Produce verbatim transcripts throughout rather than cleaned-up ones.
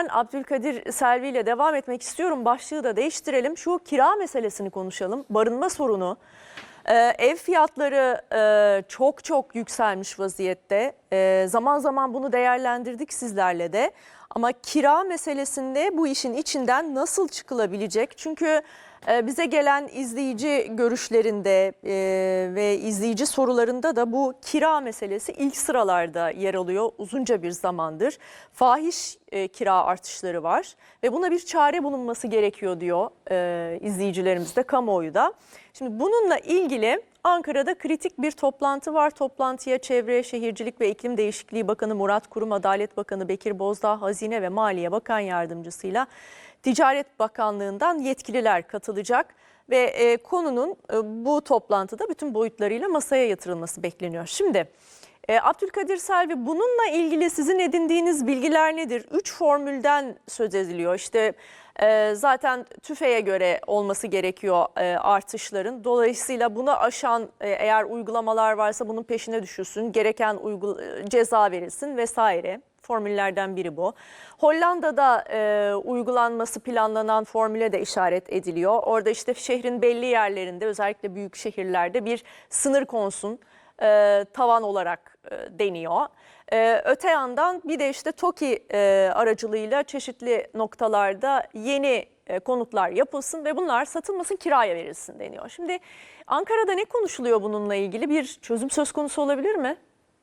ben Abdülkadir Selvi ile devam etmek istiyorum. Başlığı da değiştirelim. Şu kira meselesini konuşalım. Barınma sorunu. Ee, ev fiyatları e, çok çok yükselmiş vaziyette. E, zaman zaman bunu değerlendirdik sizlerle de. Ama kira meselesinde bu işin içinden nasıl çıkılabilecek? Çünkü e, bize gelen izleyici görüşlerinde e, ve izleyici sorularında da bu kira meselesi ilk sıralarda yer alıyor uzunca bir zamandır. Fahiş e, kira artışları var ve buna bir çare bulunması gerekiyor diyor e, izleyicilerimiz de, kamuoyu da. Şimdi bununla ilgili Ankara'da kritik bir toplantı var. Toplantıya Çevre, Şehircilik ve İklim Değişikliği Bakanı Murat Kurum, Adalet Bakanı Bekir Bozdağ, Hazine ve Maliye Bakan Yardımcısıyla Ticaret Bakanlığı'ndan yetkililer katılacak. Ve e, konunun e, bu toplantıda bütün boyutlarıyla masaya yatırılması bekleniyor. Şimdi e, Abdülkadir Selvi, bununla ilgili sizin edindiğiniz bilgiler nedir? Üç formülden söz ediliyor. İşte e, zaten TÜFE'ye göre olması gerekiyor e, artışların. Dolayısıyla bunu aşan e, eğer uygulamalar varsa bunun peşine düşülsün. Gereken uygul ceza verilsin vesaire. Formüllerden biri bu. Hollanda'da e, uygulanması planlanan formüle de işaret ediliyor. Orada işte şehrin belli yerlerinde, özellikle büyük şehirlerde bir sınır konsun e, tavan olarak e, deniyor. E, öte yandan bir de işte TOKİ e, aracılığıyla çeşitli noktalarda yeni e, konutlar yapılsın ve bunlar satılmasın, kiraya verilsin deniyor. Şimdi Ankara'da ne konuşuluyor bununla ilgili? Bir çözüm söz konusu olabilir mi?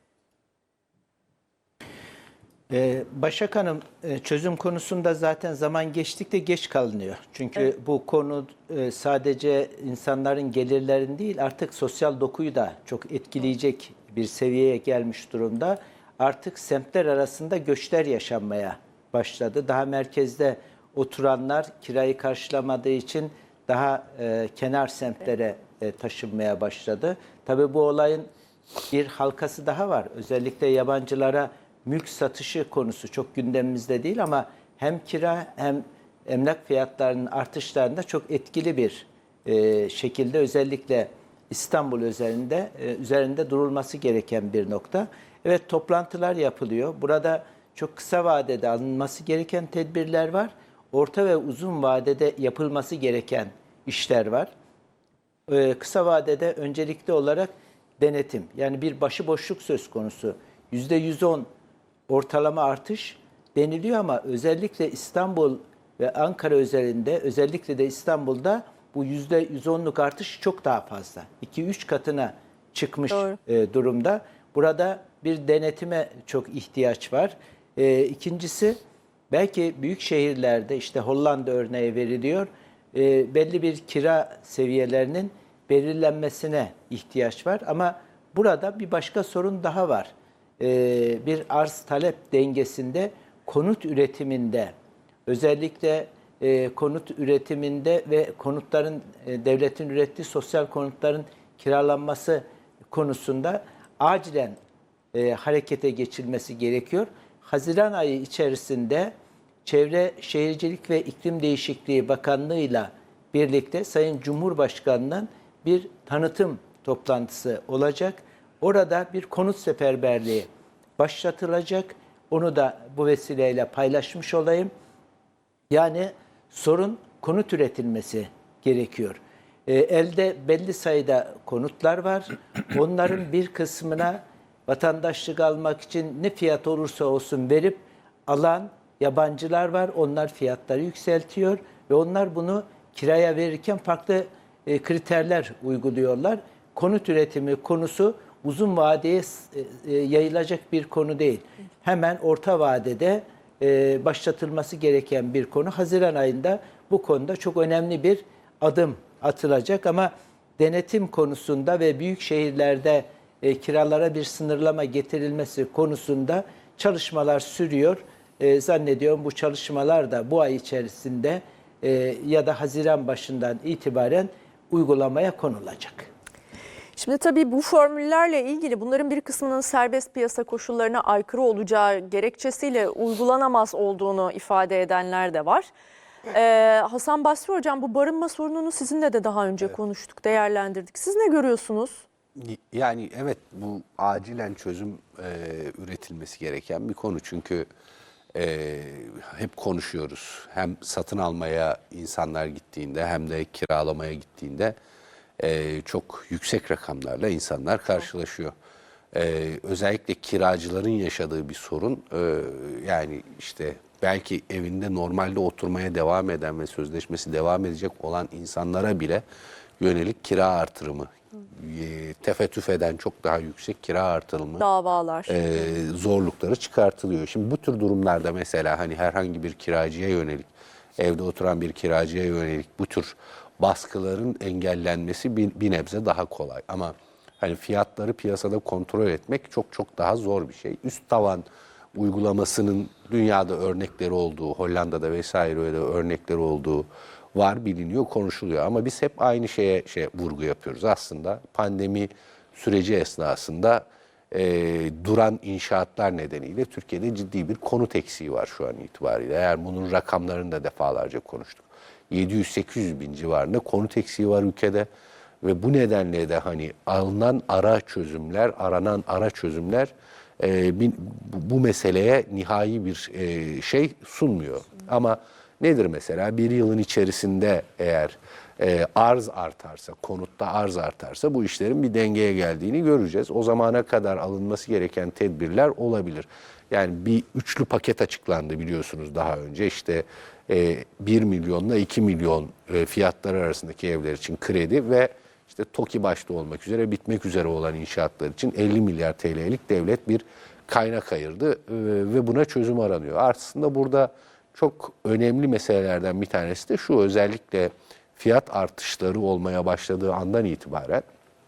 Başak Hanım, çözüm konusunda zaten zaman geçtikçe geç kalınıyor. Çünkü evet, bu konu sadece insanların gelirlerini değil, artık sosyal dokuyu da çok etkileyecek bir seviyeye gelmiş durumda. Artık semtler arasında göçler yaşanmaya başladı. Daha merkezde oturanlar kirayı karşılamadığı için daha kenar semtlere taşınmaya başladı. Tabii bu olayın bir halkası daha var. Özellikle yabancılara mülk satışı konusu çok gündemimizde değil ama hem kira hem emlak fiyatlarının artışlarında çok etkili bir e, şekilde, özellikle İstanbul üzerinde e, üzerinde durulması gereken bir nokta. Evet, toplantılar yapılıyor. Burada çok kısa vadede alınması gereken tedbirler var. Orta ve uzun vadede yapılması gereken işler var. E, kısa vadede öncelikli olarak denetim, yani bir başıboşluk söz konusu. yüzde yüz on ortalama artış deniliyor ama özellikle İstanbul ve Ankara üzerinde, özellikle de İstanbul'da bu yüzde yüz onluk artış çok daha fazla. iki üç katına çıkmış e, durumda. Burada bir denetime çok ihtiyaç var. E, ikincisi, belki büyük şehirlerde, işte Hollanda örneği veriliyor, e, belli bir kira seviyelerinin belirlenmesine ihtiyaç var. Ama burada bir başka sorun daha var. Bir arz-talep dengesinde, konut üretiminde, özellikle konut üretiminde ve konutların, devletin ürettiği sosyal konutların kiralanması konusunda acilen harekete geçilmesi gerekiyor. Haziran ayı içerisinde Çevre, Şehircilik ve İklim Değişikliği Bakanlığı'yla birlikte Sayın Cumhurbaşkanı'nın bir tanıtım toplantısı olacak. Orada bir konut seferberliği başlatılacak. Onu da bu vesileyle paylaşmış olayım. Yani sorun konut üretilmesi gerekiyor. E, elde belli sayıda konutlar var. Onların bir kısmına vatandaşlık almak için ne fiyat olursa olsun verip alan yabancılar var. Onlar fiyatları yükseltiyor ve onlar bunu kiraya verirken farklı e, kriterler uyguluyorlar. Konut üretimi konusu uzun vadeye yayılacak bir konu değil. Hemen orta vadede başlatılması gereken bir konu. Haziran ayında bu konuda çok önemli bir adım atılacak ama denetim konusunda ve büyük şehirlerde kiralara bir sınırlama getirilmesi konusunda çalışmalar sürüyor. Zannediyorum bu çalışmalar da bu ay içerisinde ya da Haziran başından itibaren uygulamaya konulacak. Şimdi tabii bu formüllerle ilgili bunların bir kısmının serbest piyasa koşullarına aykırı olacağı gerekçesiyle uygulanamaz olduğunu ifade edenler de var. Ee, Hasan Basri Hocam, bu barınma sorununu sizinle de daha önce evet. konuştuk, değerlendirdik. Siz ne görüyorsunuz? Yani evet, bu acilen çözüm e, üretilmesi gereken bir konu. Çünkü e, hep konuşuyoruz. Hem satın almaya insanlar gittiğinde hem de kiralamaya gittiğinde e, çok yüksek rakamlarla insanlar karşılaşıyor. E, özellikle kiracıların yaşadığı bir sorun, e, yani işte belki evinde normalde oturmaya devam eden ve sözleşmesi devam edecek olan insanlara bile yönelik kira artırımı, e, tefettüf eden çok daha yüksek kira artırımı, Davalar. e, zorlukları çıkartılıyor. Şimdi bu tür durumlarda mesela hani herhangi bir kiracıya yönelik, evde oturan bir kiracıya yönelik bu tür baskıların engellenmesi bir, bir nebze daha kolay. Ama hani fiyatları piyasada kontrol etmek çok çok daha zor bir şey. Üst tavan uygulamasının dünyada örnekleri olduğu, Hollanda'da vesaire öyle örnekleri olduğu var, biliniyor, konuşuluyor. Ama biz hep aynı şeye şey vurgu yapıyoruz. Aslında pandemi süreci esnasında e, duran inşaatlar nedeniyle Türkiye'de ciddi bir konut eksiği var şu an itibariyle. Eğer bunun rakamlarını da defalarca konuştuk. yedi yüz sekiz yüz bin civarında konut eksiği var ülkede. Ve bu nedenle de hani alınan ara çözümler, aranan ara çözümler e, bir, bu, bu meseleye nihai bir e, şey sunmuyor. Ama nedir mesela? Bir yılın içerisinde eğer e, arz artarsa, konutta arz artarsa bu işlerin bir dengeye geldiğini göreceğiz. O zamana kadar alınması gereken tedbirler olabilir. Yani bir üçlü paket açıklandı biliyorsunuz daha önce. İşte e, bir milyonla iki milyon e, fiyatları arasındaki evler için kredi ve işte TOKİ başta olmak üzere bitmek üzere olan inşaatlar için elli milyar T L'lik devlet bir kaynak ayırdı e, ve buna çözüm aranıyor. Aslında burada çok önemli meselelerden bir tanesi de şu: özellikle fiyat artışları olmaya başladığı andan itibaren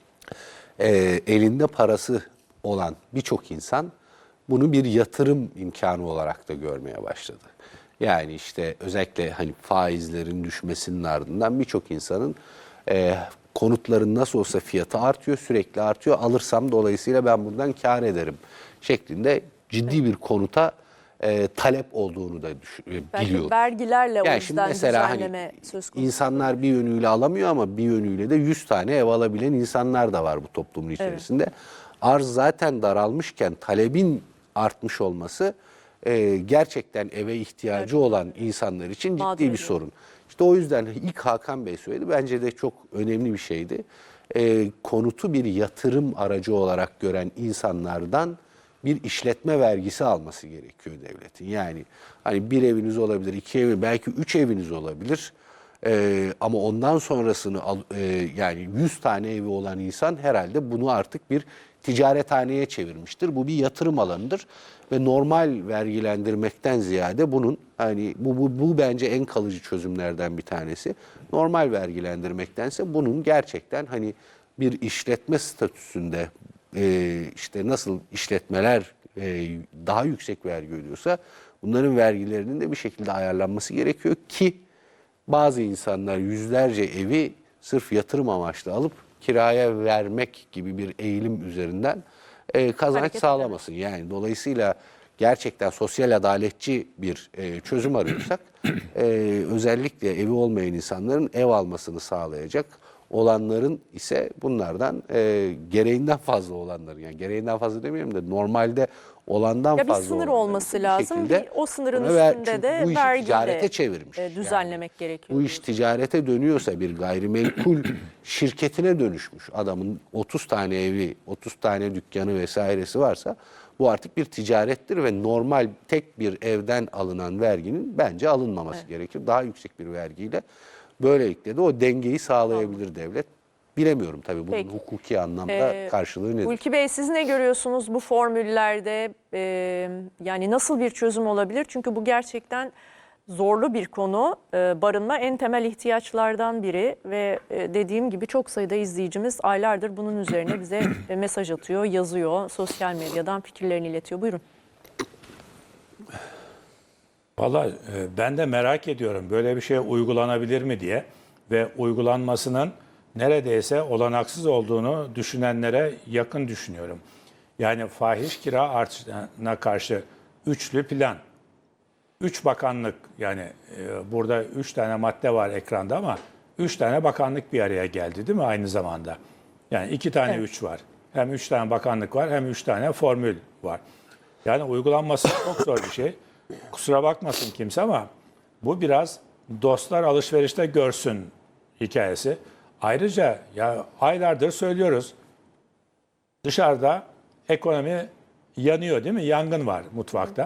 e, elinde parası olan birçok insan bunu bir yatırım imkanı olarak da görmeye başladı. Yani işte özellikle hani faizlerin düşmesinin ardından birçok insanın e, konutların nasıl olsa fiyatı artıyor, sürekli artıyor, alırsam dolayısıyla ben buradan kâr ederim şeklinde ciddi bir konuta e, talep olduğunu da düş- e, Belki biliyorum. vergilerle o Yani şimdi yüzden mesela düzenleme hani söz konusu. insanlar bir yönüyle alamıyor ama bir yönüyle de yüz tane ev alabilen insanlar da var bu toplumun içerisinde. Evet. Arz zaten daralmışken talebin artmış olması e, gerçekten eve ihtiyacı evet. olan insanlar için ciddi Mağdur bir ediyor. sorun. İşte o yüzden ilk Hakan Bey söyledi. Bence de çok önemli bir şeydi. E, konutu bir yatırım aracı olarak gören insanlardan bir işletme vergisi alması gerekiyor devletin. Yani hani bir eviniz olabilir, iki ev, belki üç eviniz olabilir. Ee, ama ondan sonrasını al, e, yani yüz tane evi olan insan herhalde bunu artık bir ticarethaneye çevirmiştir. Bu bir yatırım alanıdır ve normal vergilendirmekten ziyade bunun hani bu, bu, bu bence en kalıcı çözümlerden bir tanesi. Normal vergilendirmektense bunun gerçekten hani bir işletme statüsünde e, işte nasıl işletmeler e, daha yüksek vergi ödüyorsa bunların vergilerinin de bir şekilde ayarlanması gerekiyor ki bazı insanlar yüzlerce evi sırf yatırım amaçlı alıp kiraya vermek gibi bir eğilim üzerinden e, kazanç Hareket sağlamasın. Yani dolayısıyla gerçekten sosyal adaletçi bir e, çözüm arıyorsak e, özellikle evi olmayan insanların ev almasını sağlayacak, olanların ise bunlardan e, gereğinden fazla olanların, yani gereğinden fazla demiyorum da normalde olandan Ya bir fazla sınır olanların olması bir lazım. şekilde Bir, o sınırın buna ver- üstünde çünkü de bu işi vergiyle ticarete çevirmiş. e, düzenlemek Yani gerekiyor. bu iş ticarete dönüyorsa, bir gayrimenkul şirketine dönüşmüş. Adamın otuz tane evi, otuz tane dükkanı vesairesi varsa bu artık bir ticarettir ve normal tek bir evden alınan verginin bence alınmaması Evet. gerekir. Daha yüksek bir vergiyle böylelikle de o dengeyi sağlayabilir tamam. devlet. Bilemiyorum tabii bunun Peki. hukuki anlamda Ee, karşılığı nedir? Ulki Bey, siz ne görüyorsunuz bu formüllerde? Ee, yani nasıl bir çözüm olabilir? Çünkü bu gerçekten zorlu bir konu. Ee, barınma en temel ihtiyaçlardan biri ve e, dediğim gibi çok sayıda izleyicimiz aylardır bunun üzerine bize e, mesaj atıyor, yazıyor, sosyal medyadan fikirlerini iletiyor. Buyurun. Vallahi e, ben de merak ediyorum böyle bir şey uygulanabilir mi diye ve uygulanmasının neredeyse olanaksız olduğunu düşünenlere yakın düşünüyorum. Yani fahiş kira artışına karşı üçlü plan, üç bakanlık, yani e, burada üç tane madde var ekranda ama üç tane bakanlık bir araya geldi değil mi aynı zamanda? Yani iki tane Evet. üç var. Hem üç tane bakanlık var hem üç tane formül var. Yani uygulanması çok zor bir şey. kusura bakmasın kimse ama bu biraz dostlar alışverişte görsün hikayesi. Ayrıca ya aylardır söylüyoruz, dışarıda ekonomi yanıyor değil mi? Yangın var mutfakta.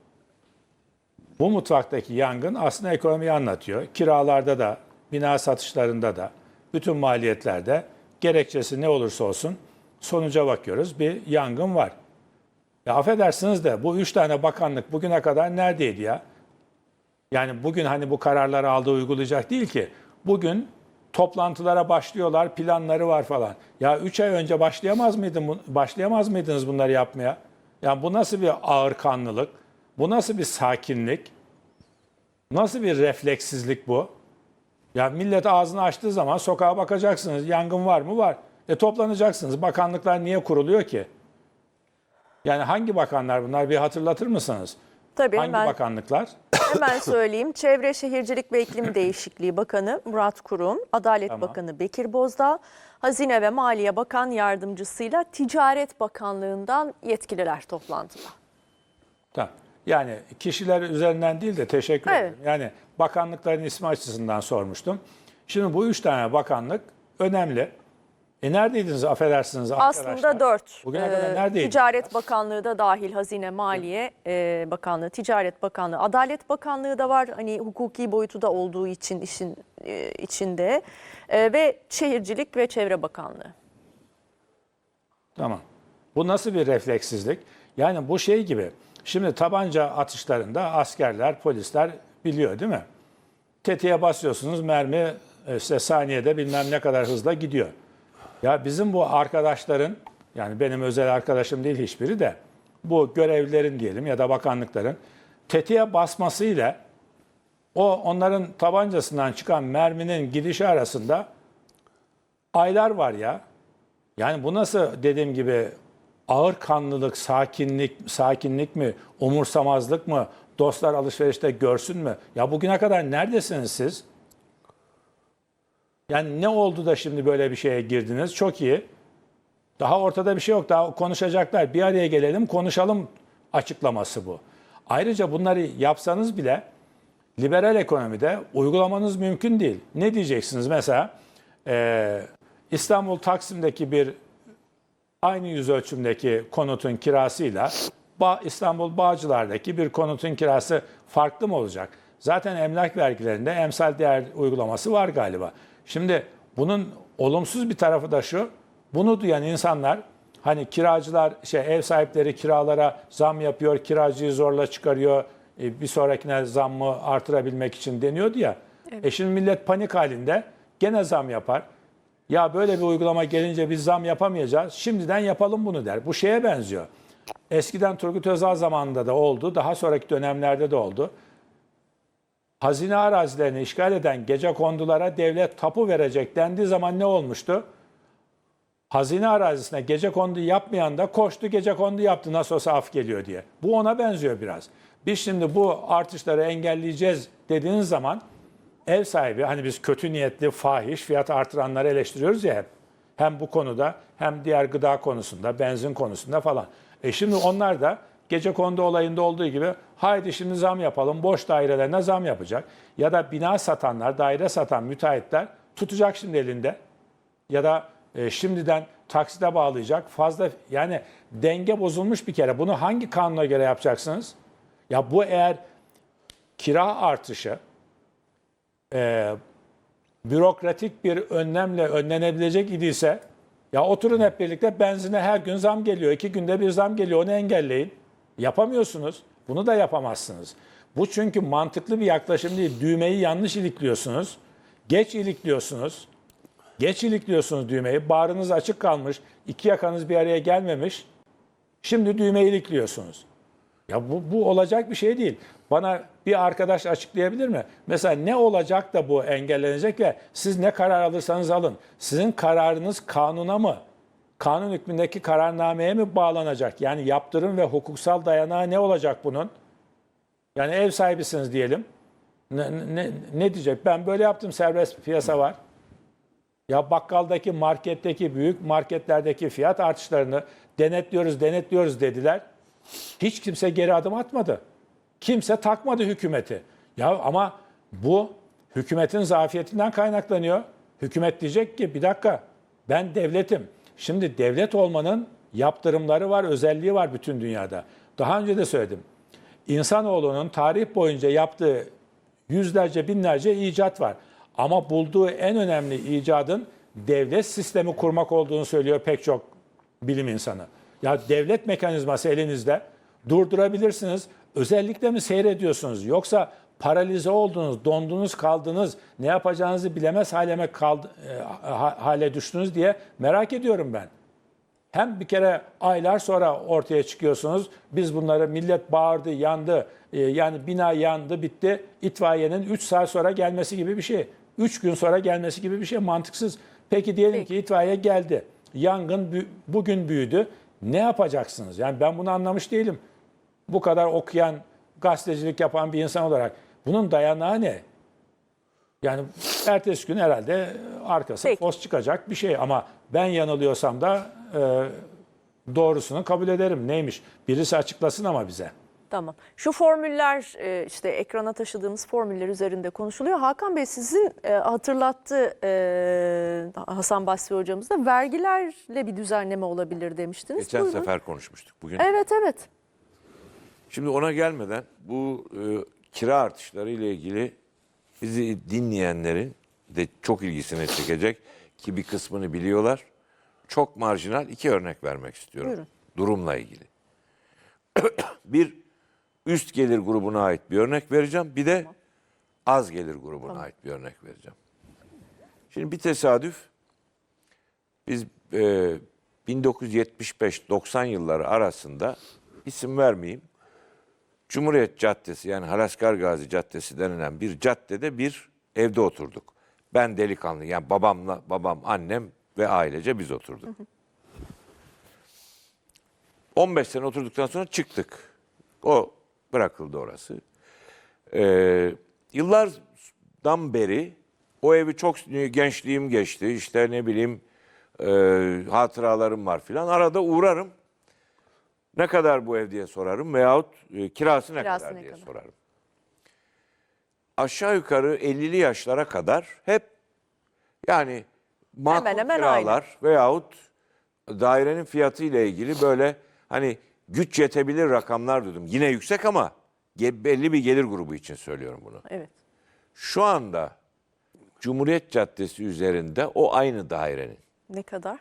Bu mutfaktaki yangın aslında ekonomiyi anlatıyor. Kiralarda da, bina satışlarında da, bütün maliyetlerde gerekçesi ne olursa olsun sonuca bakıyoruz. Bir yangın var. Ya affedersiniz de bu üç tane bakanlık bugüne kadar neredeydi ya? Yani bugün hani bu kararları aldığı uygulayacak değil ki. Bugün toplantılara başlıyorlar, planları var falan. Ya üç ay önce başlayamaz mıydın, başlayamaz mıydınız bunları yapmaya? Yani bu nasıl bir ağırkanlılık? Bu nasıl bir sakinlik? Nasıl bir refleksizlik bu? Ya millet ağzını açtığı zaman sokağa bakacaksınız. Yangın var mı? Var. E toplanacaksınız. Bakanlıklar niye kuruluyor ki? Yani hangi bakanlar bunlar? Bir hatırlatır mısınız? Tabii Hangi hemen, bakanlıklar? hemen söyleyeyim. Çevre Şehircilik ve İklim Değişikliği Bakanı Murat Kurum, Adalet Tamam. Bakanı Bekir Bozdağ, Hazine ve Maliye Bakan Yardımcısıyla Ticaret Bakanlığı'ndan yetkililer toplantıda. Tamam. Yani kişiler üzerinden değil de teşekkür Evet. ederim. Yani bakanlıkların ismi açısından sormuştum. Şimdi bu üç tane bakanlık önemli. E neredeydiniz affedersiniz arkadaşlar? Aslında dört. Bugüne kadar Ee, neredeydiniz? Ticaret Bakanlığı da dahil, Hazine Maliye e, Bakanlığı, Ticaret Bakanlığı, Adalet Bakanlığı da var. Hani hukuki boyutu da olduğu için işin e, içinde E, ve Şehircilik ve Çevre Bakanlığı. Tamam. Bu nasıl bir refleksizlik? Yani bu şey gibi. Şimdi tabanca atışlarında askerler, polisler biliyor değil mi? Tetiğe basıyorsunuz, mermi işte saniyede bilmem ne kadar hızla gidiyor. Ya bizim bu arkadaşların, yani benim özel arkadaşım değil hiçbiri de, bu görevlilerin diyelim ya da bakanlıkların tetiğe basmasıyla o onların tabancasından çıkan merminin gidişi arasında aylar var ya. Yani bu nasıl dediğim gibi ağır kanlılık, sakinlik, sakinlik mi, umursamazlık mı, dostlar alışverişte görsün mü? Ya bugüne kadar neredesiniz siz? Yani ne oldu da şimdi böyle bir şeye girdiniz? Çok iyi. Daha ortada bir şey yok. Daha konuşacaklar. Bir araya gelelim, konuşalım açıklaması bu. Ayrıca bunları yapsanız bile liberal ekonomide uygulamanız mümkün değil. Ne diyeceksiniz? Mesela e, İstanbul Taksim'deki bir aynı yüz ölçümdeki konutun kirasıyla Ba- İstanbul Bağcılar'daki bir konutun kirası farklı mı olacak? Zaten emlak vergilerinde emsal değer uygulaması var galiba. Şimdi bunun olumsuz bir tarafı da şu, bunu duyan insanlar, hani kiracılar, şey ev sahipleri kiralara zam yapıyor, kiracıyı zorla çıkarıyor, e, bir sonrakine zammı artırabilmek için deniyordu ya. Evet. E şimdi millet panik halinde gene zam yapar. Ya böyle bir uygulama gelince biz zam yapamayacağız, şimdiden yapalım bunu der. Bu şeye benziyor. Eskiden Turgut Özal zamanında da oldu, daha sonraki dönemlerde de oldu. Hazine arazilerini işgal eden gecekondulara devlet tapu verecek dendiği zaman ne olmuştu? Hazine arazisine gecekondu yapmayan da koştu gecekondu yaptı nasıl olsa af geliyor diye. Bu ona benziyor biraz. Biz şimdi bu artışları engelleyeceğiz dediğiniz zaman ev sahibi, hani biz kötü niyetli, fahiş fiyat artıranları eleştiriyoruz ya hep. Hem bu konuda hem diğer gıda konusunda, benzin konusunda falan. E şimdi onlar da gecekondu olayında olduğu gibi haydi şimdi zam yapalım, boş dairelerine zam yapacak. Ya da bina satanlar, daire satan müteahhitler tutacak şimdi elinde. Ya da e, şimdiden taksite bağlayacak. Fazla, yani denge bozulmuş bir kere. Bunu hangi kanuna göre yapacaksınız? Ya bu eğer kira artışı e, bürokratik bir önlemle önlenebilecek idiyse, ya oturun hep birlikte benzine her gün zam geliyor. iki günde bir zam geliyor. Onu engelleyin. Yapamıyorsunuz. Bunu da yapamazsınız. Bu çünkü mantıklı bir yaklaşım değil. Düğmeyi yanlış ilikliyorsunuz. Geç ilikliyorsunuz. Geç ilikliyorsunuz düğmeyi. Bağrınız açık kalmış. İki yakanız bir araya gelmemiş. Şimdi düğmeyi ilikliyorsunuz. Ya bu, bu olacak bir şey değil. Bana bir arkadaş açıklayabilir mi? Mesela ne olacak da bu engellenecek ve siz ne karar alırsanız alın. Sizin kararınız kanuna mı, kanun hükmündeki kararnameye mi bağlanacak? Yani yaptırım ve hukuksal dayanağı ne olacak bunun? Yani ev sahibisiniz diyelim. Ne, ne, ne diyecek? Ben böyle yaptım, serbest piyasa var. Ya bakkaldaki, marketteki, büyük marketlerdeki fiyat artışlarını denetliyoruz, denetliyoruz dediler. Hiç kimse geri adım atmadı. Kimse takmadı hükümeti. Ya ama bu hükümetin zafiyetinden kaynaklanıyor. Hükümet diyecek ki bir dakika ben devletim. Şimdi devlet olmanın yaptırımları var, özelliği var bütün dünyada. Daha önce de söyledim. İnsanoğlunun tarih boyunca yaptığı yüzlerce, binlerce icat var. Ama bulduğu en önemli icadın devlet sistemi kurmak olduğunu söylüyor pek çok bilim insanı. Ya devlet mekanizması elinizde, durdurabilirsiniz. Özellikle mi seyrediyorsunuz? Yoksa paralize oldunuz, dondunuz, kaldınız, ne yapacağınızı bilemez hale, kaldı, e, hale düştünüz diye merak ediyorum ben. Hem bir kere aylar sonra ortaya çıkıyorsunuz. Biz bunları millet bağırdı, yandı. E, yani bina yandı, bitti. İtfaiyenin üç saat sonra gelmesi gibi bir şey. üç gün sonra gelmesi gibi bir şey mantıksız. Peki diyelim Peki. ki itfaiye geldi. Yangın bü- bugün büyüdü. Ne yapacaksınız? Yani ben bunu anlamış değilim. Bu kadar okuyan, gazetecilik yapan bir insan olarak bunun dayanağı ne? Yani ertesi gün herhalde arkası Peki. fos çıkacak bir şey ama ben yanılıyorsam da e, doğrusunu kabul ederim. Neymiş? Birisi açıklasın ama bize. Tamam. Şu formüller e, işte ekrana taşıdığımız formüller üzerinde konuşuluyor. Hakan Bey sizin e, hatırlattı e, Hasan Basri hocamız da vergilerle bir düzenleme olabilir demiştiniz. Geçen Buyurun. sefer konuşmuştuk bugün. Evet evet. Şimdi ona gelmeden bu e, kira artışları ile ilgili bizi dinleyenlerin de çok ilgisini çekecek ki bir kısmını biliyorlar. Çok marjinal iki örnek vermek istiyorum. Buyurun. Durumla ilgili. Bir üst gelir grubuna ait bir örnek vereceğim. Bir de az gelir grubuna ait bir örnek vereceğim. Şimdi bir tesadüf. Biz e, bin dokuz yüz yetmiş beş doksan yılları arasında isim vermeyeyim. Cumhuriyet Caddesi yani Halaskar Gazi Caddesi denilen bir caddede bir evde oturduk. Ben delikanlı yani babamla babam, annem ve ailece biz oturduk. on beş sene oturduktan sonra çıktık. O bırakıldı orası. Ee, yıllardan beri o evi çok gençliğim geçti. İşte ne bileyim e, hatıralarım var filan. Arada uğrarım. Ne kadar bu ev diye sorarım veyahut e, kirası ne Kirası kadar ne diye kadar? sorarım. Aşağı yukarı ellili yaşlara kadar hep yani makul Hemen hemen kiralar veyahut dairenin fiyatı ile ilgili böyle hani güç yetebilir rakamlar duydum. Yine yüksek ama ge- belli bir gelir grubu için söylüyorum bunu. Evet. Şu anda Cumhuriyet Caddesi üzerinde o aynı dairenin Ne kadar?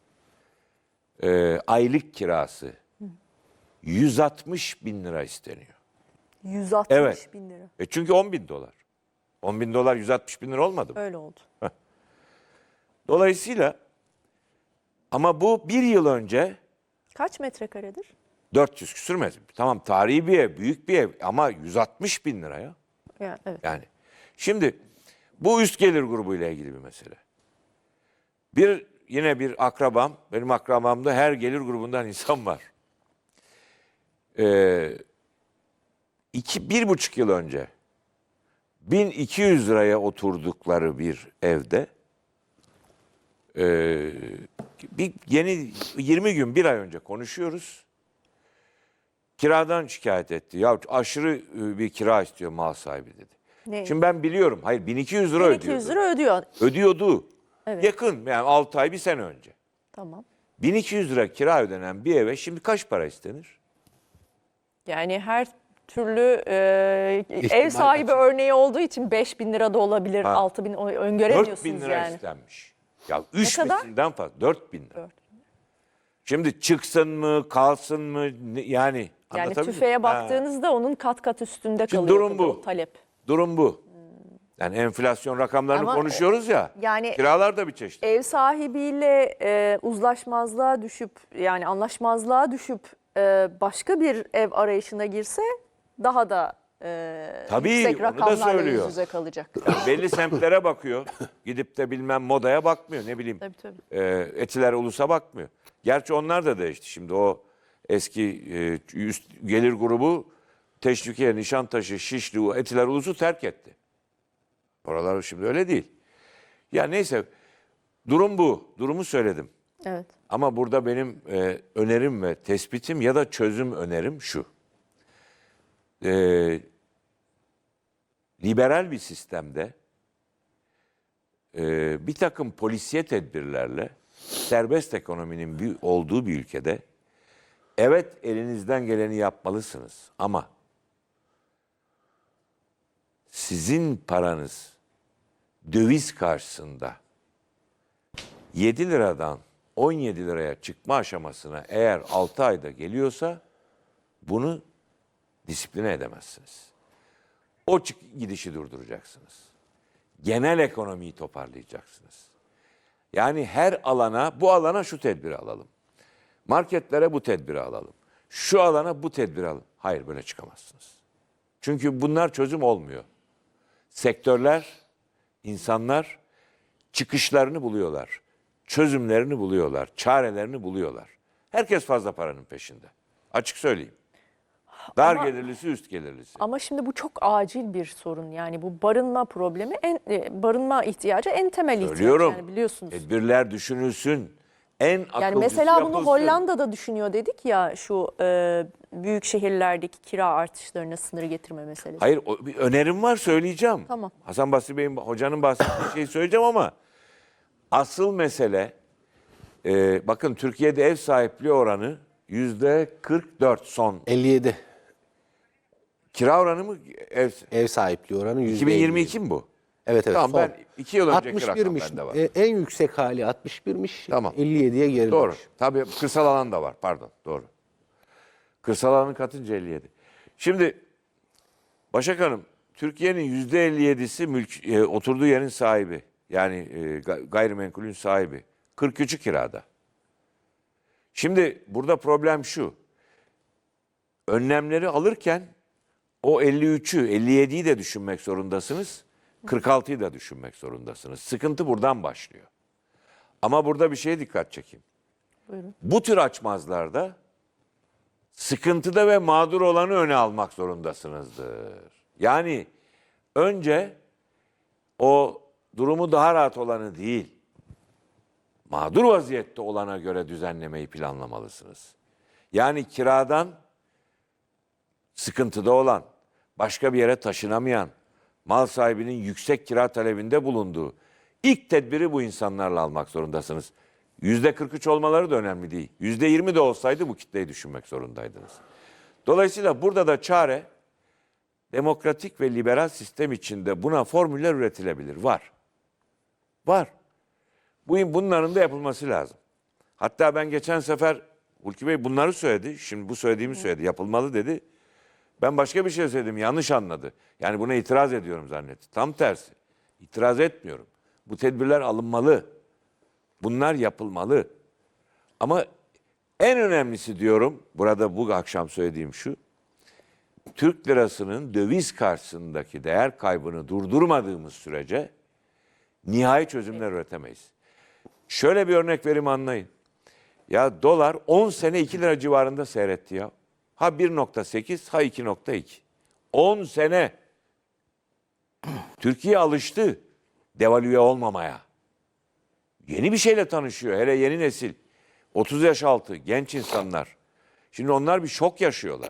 e, aylık kirası yüz altmış bin lira isteniyor. yüz altmış Evet. bin lira. E çünkü on bin dolar. on bin dolar yüz altmış bin lira olmadı mı? Öyle oldu. Dolayısıyla ama bu bir yıl önce Kaç metrekaredir? dört yüz küsür metre. Tamam tarihi bir ev, büyük bir ev ama yüz altmış bin lira ya. Yani, evet. Yani şimdi bu üst gelir grubu ile ilgili bir mesele. Bir yine bir akrabam, benim akrabamda her gelir grubundan insan var. Ee, iki, bir buçuk yıl önce bin iki yüz liraya oturdukları bir evde e, bir yeni yirmi gün bir ay önce konuşuyoruz. Kiradan şikayet etti. Ya aşırı bir kira istiyor mal sahibi dedi. Ne? Şimdi ben biliyorum. Hayır bin iki yüz lira bin ödüyordu. iki yüz lira ödüyor. Ödüyordu. Evet. Yakın yani altı ay bir sene önce. Tamam. bin iki yüz lira kira ödenen bir eve şimdi kaç para istenir? Yani her türlü e, ev İhtimal sahibi açık. örneği olduğu için beş bin lira da olabilir, Ha. altı bin o- dört öngöremiyorsunuz bin lira yani. istenmiş. Ya üç kadar? mislinden fazla. dört bin lira. Dört. Şimdi çıksın mı, kalsın mı ne- yani Yani anlatabildim mi? tüfeğe Ha. baktığınızda onun kat kat üstünde Şimdi kalıyor durum tabii bu. o talep. Durum bu. Yani enflasyon rakamlarını Ama konuşuyoruz ya. yani- kiralar da bir çeşit. Ev sahibiyle e, uzlaşmazlığa düşüp yani anlaşmazlığa düşüp e, başka bir ev arayışına girse daha da e, Tabii, yüksek onu da rakamlarla yüz söylüyor. yüze kalacak. Yani belli semtlere bakıyor. Gidip de bilmem modaya bakmıyor. Ne bileyim. Tabii tabii. e, Etiler Ulus'a bakmıyor. Gerçi onlar da değişti. Şimdi o eski e, üst gelir grubu Teşvikiye, Nişantaşı, Şişli, o Etiler Ulus'u terk etti. Oralar şimdi öyle değil. Ya neyse durum bu. Durumu söyledim. Evet. Ama burada benim e, önerim ve tespitim ya da çözüm önerim şu. e, liberal bir sistemde e, bir takım polisiye tedbirlerle serbest ekonominin bir, olduğu bir ülkede evet elinizden geleni yapmalısınız ama sizin paranız döviz karşısında yedi liradan on yedi liraya çıkma aşamasına eğer altı ayda geliyorsa bunu disipline edemezsiniz. O çık- gidişi durduracaksınız. Genel ekonomiyi toparlayacaksınız. Yani her alana, bu alana şu tedbiri alalım. Marketlere bu tedbiri alalım. Şu alana bu tedbiri alalım. Hayır, böyle çıkamazsınız. Çünkü bunlar çözüm olmuyor. Sektörler, insanlar çıkışlarını buluyorlar. Çözümlerini buluyorlar. Çarelerini buluyorlar. Herkes fazla paranın peşinde. Açık söyleyeyim. Dar Ama- gelirlisi, üst gelirlisi. Ama şimdi bu çok acil bir sorun. Yani bu barınma problemi, en e, barınma ihtiyacı en temel ihtiyaç. Söylüyorum. Yani biliyorsunuz. Tedbirler düşünülsün. En akılcısı Yani mesela bunu yapılsın. Hollanda'da düşünüyor dedik ya, şu e, büyük şehirlerdeki kira artışlarına sınır getirme meselesi. Hayır, o, bir önerim var, söyleyeceğim. Tamam. Hasan Basri Bey'in, hocanın bahsettiği şeyi söyleyeceğim ama asıl mesele, e, bakın Türkiye'de ev sahipliği oranı yüzde kırk dört son. elli yedi Kira oranı mı? Ev, ev sahipliği oranı yüzde iki bin yirmi iki mi bu? Evet evet. Tamam, son. ben iki yıl önceki rakam altmış birmiş. bende var. E, en yüksek hali altmış birmiş. Tamam. elli yediye gerilemiş. Doğru. Tabii kırsal alan da var. Pardon. Doğru. Kırsal alanı katınca elli yedi. Şimdi Başak Hanım, Türkiye'nin yüzde elli yedisi mülk, e, oturduğu yerin sahibi. Yani e, ga- gayrimenkulün sahibi. kırk üçü kirada. Şimdi burada problem şu. Önlemleri alırken o elli üçü, elli yediyi de düşünmek zorundasınız. kırk altıyı da düşünmek zorundasınız. Sıkıntı buradan başlıyor. Ama burada bir şeye dikkat çekeyim. Buyurun. Bu tür açmazlarda sıkıntıda ve mağdur olanı öne almak zorundasınızdır. Yani önce o durumu daha rahat olanı değil, mağdur vaziyette olana göre düzenlemeyi planlamalısınız. Yani kiradan sıkıntıda olan, başka bir yere taşınamayan, mal sahibinin yüksek kira talebinde bulunduğu ilk tedbiri bu insanlarla almak zorundasınız. Yüzde kırk üç olmaları da önemli değil. Yüzde yirmi de olsaydı bu kitleyi düşünmek zorundaydınız. Dolayısıyla burada da çare, demokratik ve liberal sistem içinde buna formüller üretilebilir. Var. Var. Bu, bunların da yapılması lazım. Hatta ben geçen sefer, Hulki Bey bunları söyledi. Şimdi bu söylediğimi söyledi. Yapılmalı dedi. Ben başka bir şey söyledim. Yanlış anladı. Yani buna itiraz ediyorum zannetti. Tam tersi. İtiraz etmiyorum. Bu tedbirler alınmalı. Bunlar yapılmalı. Ama en önemlisi diyorum, burada bu akşam söylediğim şu. Türk lirasının döviz karşısındaki değer kaybını durdurmadığımız sürece nihai çözümler üretemeyiz. Şöyle bir örnek vereyim, anlayın. Ya dolar on sene iki lira civarında seyretti ya. Ha bir nokta sekiz, ha iki nokta iki. on sene. Türkiye alıştı devalüe olmamaya. Yeni bir şeyle tanışıyor. Hele yeni nesil. otuz yaş altı genç insanlar. Şimdi onlar bir şok yaşıyorlar.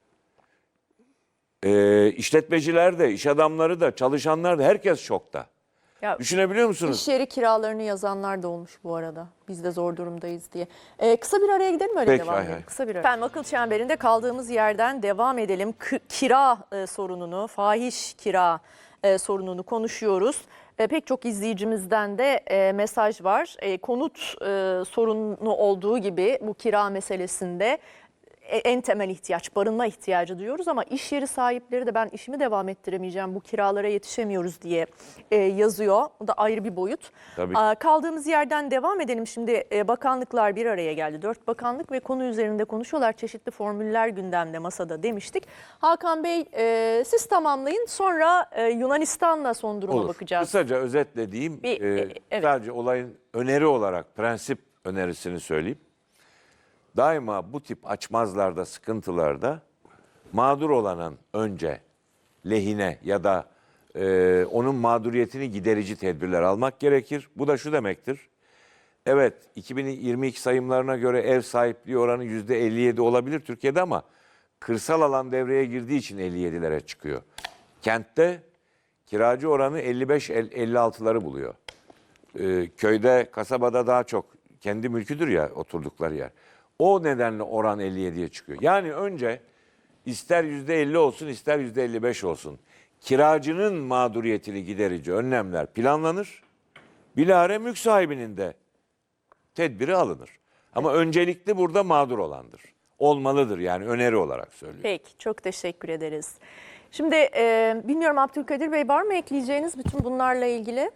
Ee, işletmeciler de, iş adamları da, çalışanlar da, herkes şokta. Ya, Düşünebiliyor musunuz? İş yeri kiralarını yazanlar da olmuş bu arada. Biz de zor durumdayız diye. Ee, kısa bir araya gidelim, öyle Peki, devam hay edelim. hay. Kısa bir ara. Efendim, akıl çemberinde kaldığımız yerden devam edelim. K- kira e, sorununu, fahiş kira e, sorununu konuşuyoruz. E, pek çok izleyicimizden de e, mesaj var. E, konut e, sorunu olduğu gibi bu kira meselesinde e, en temel ihtiyaç, barınma ihtiyacı diyoruz ama iş yeri sahipleri de ben işimi devam ettiremeyeceğim, bu kiralara yetişemiyoruz diye e, yazıyor. Bu da ayrı bir boyut. Tabii. Aa, kaldığımız yerden devam edelim. Şimdi e, bakanlıklar bir araya geldi. Dört bakanlık ve konu üzerinde konuşuyorlar. Çeşitli formüller gündemde, masada demiştik. Hakan Bey, e, siz tamamlayın. Sonra e, Yunanistan'la son duruma Olur. bakacağız. Kısaca özetlediğim, Bir, e, e, evet. sadece olayın öneri olarak, prensip önerisini söyleyeyim. Daima bu tip açmazlarda, sıkıntılarda mağdur olanın önce lehine ya da e, onun mağduriyetini giderici tedbirler almak gerekir. Bu da şu demektir. Evet, iki bin yirmi iki sayımlarına göre ev sahipliği oranı yüzde elli yedi olabilir Türkiye'de ama kırsal alan devreye girdiği için elli yedilere çıkıyor. Kentte kiracı oranı elli beş elli altıları buluyor. Ee, köyde, kasabada daha çok kendi mülküdür ya oturdukları yer. O nedenle oran elli yediye çıkıyor. Yani önce ister yüzde elli olsun ister yüzde elli beş olsun kiracının mağduriyetini giderici önlemler planlanır. Bilahare mülk sahibinin de tedbiri alınır. Ama öncelikli burada mağdur olandır. Olmalıdır yani öneri olarak söylüyorum. Peki, çok teşekkür ederiz. Şimdi e, bilmiyorum Abdülkadir Bey, var mı ekleyeceğiniz bütün bunlarla ilgili?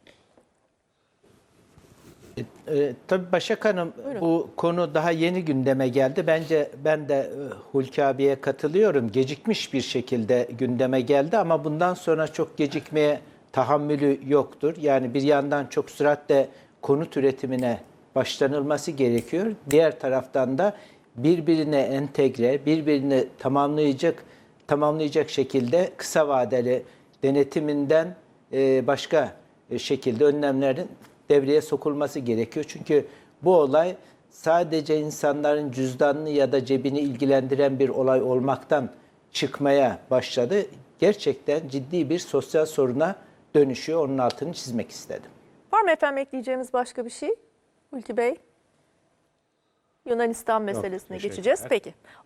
E, tabii Başak Hanım, bu konu daha yeni gündeme geldi. Bence ben de e, Hulki abiye katılıyorum. Gecikmiş bir şekilde gündeme geldi ama bundan sonra çok gecikmeye tahammülü yoktur. Yani bir yandan çok süratle konut üretimine başlanılması gerekiyor. Diğer taraftan da birbirine entegre, birbirini tamamlayacak tamamlayacak şekilde kısa vadeli denetiminden e, başka şekilde önlemlerin devreye sokulması gerekiyor. Çünkü bu olay sadece insanların cüzdanını ya da cebini ilgilendiren bir olay olmaktan çıkmaya başladı. Gerçekten ciddi bir sosyal soruna dönüşüyor. Onun altını çizmek istedim. Var mı efendim ekleyeceğimiz başka bir şey? Hulki Bey? Yunanistan meselesine geçeceğiz. Peki.